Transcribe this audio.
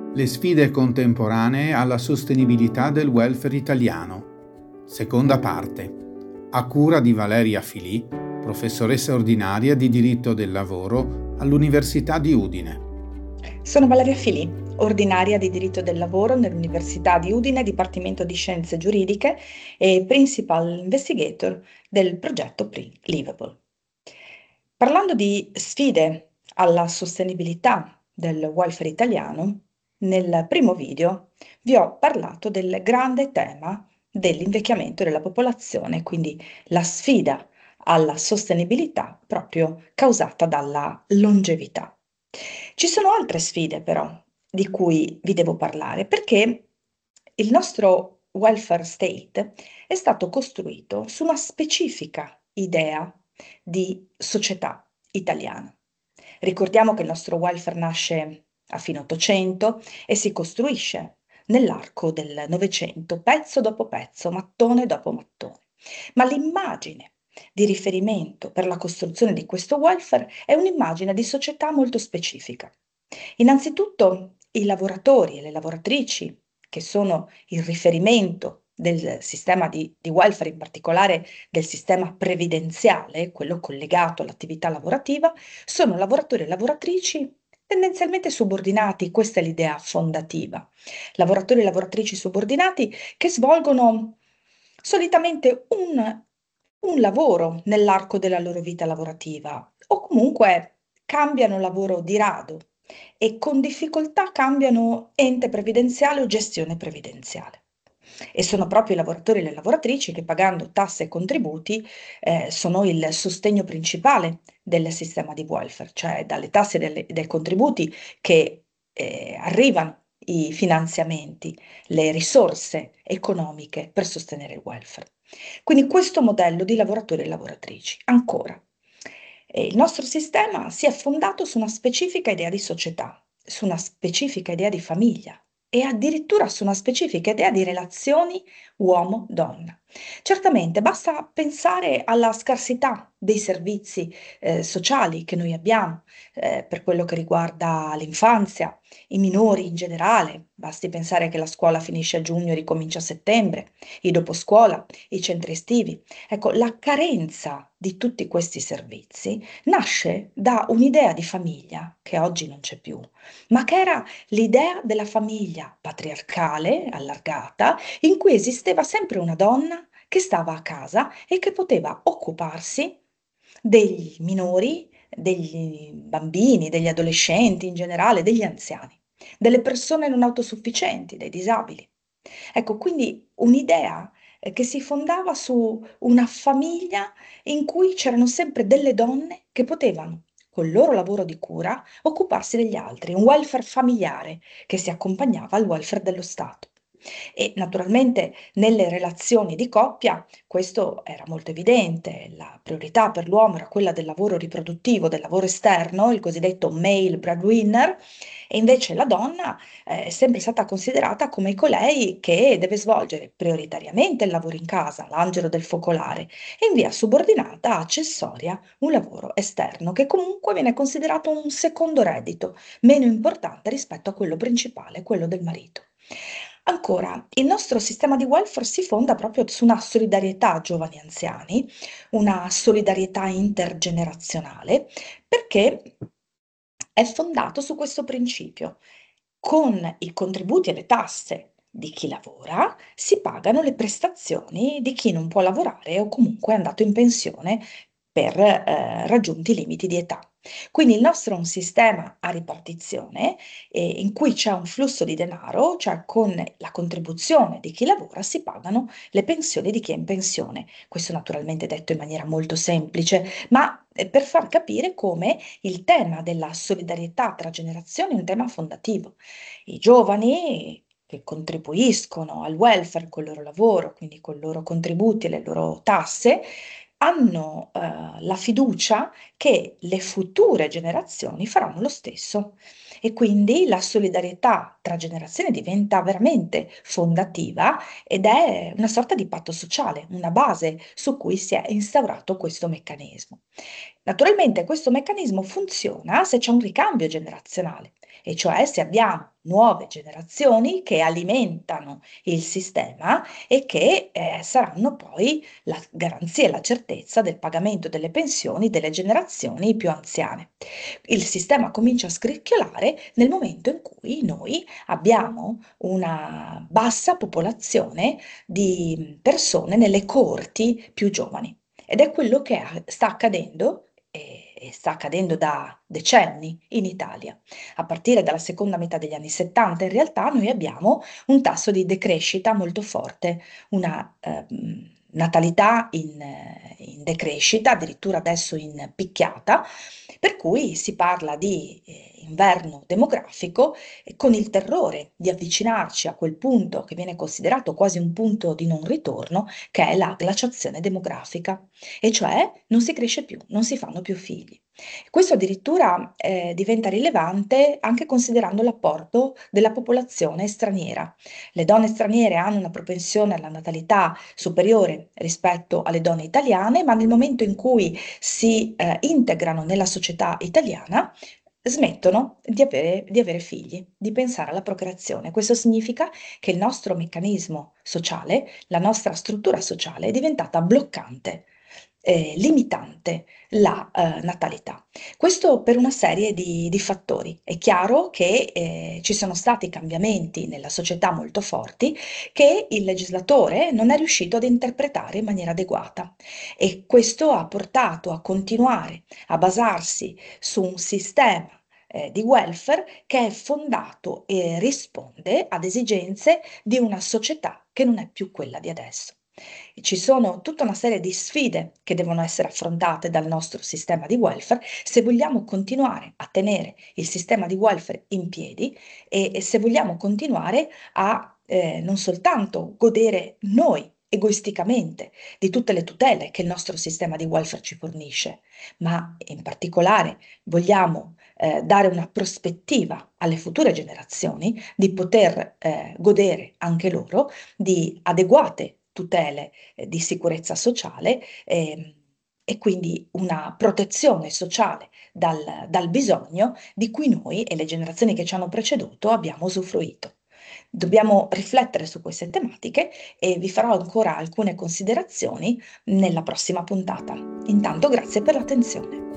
Le sfide contemporanee alla sostenibilità del welfare italiano. Seconda parte. A cura di Valeria Filì, professoressa ordinaria di diritto del lavoro all'Università di Udine. Sono Valeria Filì, ordinaria di diritto del lavoro nell'Università di Udine, Dipartimento di Scienze Giuridiche e Principal Investigator del progetto Livable. Parlando di sfide alla sostenibilità del welfare italiano, nel primo video vi ho parlato del grande tema dell'invecchiamento della popolazione, quindi la sfida alla sostenibilità proprio causata dalla longevità. Ci sono altre sfide però di cui vi devo parlare perché il nostro welfare state è stato costruito su una specifica idea di società italiana. Ricordiamo che il nostro welfare nasce a fine Ottocento e si costruisce nell'arco del Novecento, pezzo dopo pezzo, mattone dopo mattone. Ma l'immagine di riferimento per la costruzione di questo welfare è un'immagine di società molto specifica. Innanzitutto i lavoratori e le lavoratrici, che sono il riferimento del sistema di welfare, in particolare del sistema previdenziale, quello collegato all'attività lavorativa, sono lavoratori e lavoratrici tendenzialmente subordinati, questa è l'idea fondativa. Lavoratori e lavoratrici subordinati che svolgono solitamente un lavoro nell'arco della loro vita lavorativa o comunque cambiano lavoro di rado e con difficoltà cambiano ente previdenziale o gestione previdenziale. E sono proprio i lavoratori e le lavoratrici che pagando tasse e contributi sono il sostegno principale del sistema di welfare, cioè dalle tasse e dai contributi che arrivano i finanziamenti, le risorse economiche per sostenere il welfare. Quindi questo modello di lavoratori e lavoratrici. Ancora, il nostro sistema si è fondato su una specifica idea di società, su una specifica idea di famiglia e addirittura su una specifica idea di relazioni uomo-donna. Certamente basta pensare alla scarsità dei servizi sociali che noi abbiamo per quello che riguarda l'infanzia, i minori in generale. Basti pensare che la scuola finisce a giugno e ricomincia a settembre, i doposcuola, i centri estivi. Ecco, la carenza di tutti questi servizi nasce da un'idea di famiglia che oggi non c'è più, ma che era l'idea della famiglia patriarcale, allargata, in cui esisteva sempre una donna che stava a casa e che poteva occuparsi degli minori, degli bambini, degli adolescenti in generale, degli anziani, delle persone non autosufficienti, dei disabili. Ecco, quindi un'idea che si fondava su una famiglia in cui c'erano sempre delle donne che potevano, col loro lavoro di cura, occuparsi degli altri, un welfare familiare che si accompagnava al welfare dello Stato. E naturalmente nelle relazioni di coppia questo era molto evidente, la priorità per l'uomo era quella del lavoro riproduttivo, del lavoro esterno, il cosiddetto male breadwinner, e invece la donna è sempre stata considerata come colei che deve svolgere prioritariamente il lavoro in casa, l'angelo del focolare, e in via subordinata, accessoria, un lavoro esterno che comunque viene considerato un secondo reddito, meno importante rispetto a quello principale, quello del marito. Ancora, il nostro sistema di welfare si fonda proprio su una solidarietà giovani-anziani, una solidarietà intergenerazionale, perché è fondato su questo principio. Con i contributi e le tasse di chi lavora si pagano le prestazioni di chi non può lavorare o comunque è andato in pensione per raggiunti i limiti di età. Quindi il nostro è un sistema a ripartizione in cui c'è un flusso di denaro, cioè con la contribuzione di chi lavora si pagano le pensioni di chi è in pensione. Questo naturalmente detto in maniera molto semplice, ma per far capire come il tema della solidarietà tra generazioni è un tema fondativo. I giovani che contribuiscono al welfare col loro lavoro, quindi con i loro contributi e le loro tasse, hanno la fiducia che le future generazioni faranno lo stesso e quindi la solidarietà tra generazioni diventa veramente fondativa ed è una sorta di patto sociale, una base su cui si è instaurato questo meccanismo. Naturalmente questo meccanismo funziona se c'è un ricambio generazionale. e cioè se abbiamo nuove generazioni che alimentano il sistema e che saranno poi la garanzia e la certezza del pagamento delle pensioni delle generazioni più anziane. Il sistema comincia a scricchiolare nel momento in cui noi abbiamo una bassa popolazione di persone nelle coorti più giovani. Ed è quello che sta accadendo e sta accadendo da decenni in Italia. A partire dalla seconda metà degli anni 70, in realtà, noi abbiamo un tasso di decrescita molto forte, una natalità in decrescita, addirittura adesso in picchiata, per cui si parla di inverno demografico con il terrore di avvicinarci a quel punto che viene considerato quasi un punto di non ritorno, che è la glaciazione demografica, e cioè non si cresce più, non si fanno più figli. Questo addirittura diventa rilevante anche considerando l'apporto della popolazione straniera. Le donne straniere hanno una propensione alla natalità superiore rispetto alle donne italiane, ma nel momento in cui si integrano nella società italiana, smettono di avere figli, di pensare alla procreazione. Questo significa che il nostro meccanismo sociale, la nostra struttura sociale è diventata bloccante, limitante la natalità. Questo per una serie di fattori. È chiaro che ci sono stati cambiamenti nella società molto forti che il legislatore non è riuscito ad interpretare in maniera adeguata e questo ha portato a continuare a basarsi su un sistema di welfare che è fondato e risponde ad esigenze di una società che non è più quella di adesso. Ci sono tutta una serie di sfide che devono essere affrontate dal nostro sistema di welfare se vogliamo continuare a tenere il sistema di welfare in piedi e se vogliamo continuare a non soltanto godere noi egoisticamente di tutte le tutele che il nostro sistema di welfare ci fornisce, ma in particolare vogliamo dare una prospettiva alle future generazioni di poter godere anche loro di adeguate tutele di sicurezza sociale e quindi una protezione sociale dal bisogno di cui noi e le generazioni che ci hanno preceduto abbiamo usufruito. Dobbiamo riflettere su queste tematiche e vi farò ancora alcune considerazioni nella prossima puntata. Intanto grazie per l'attenzione.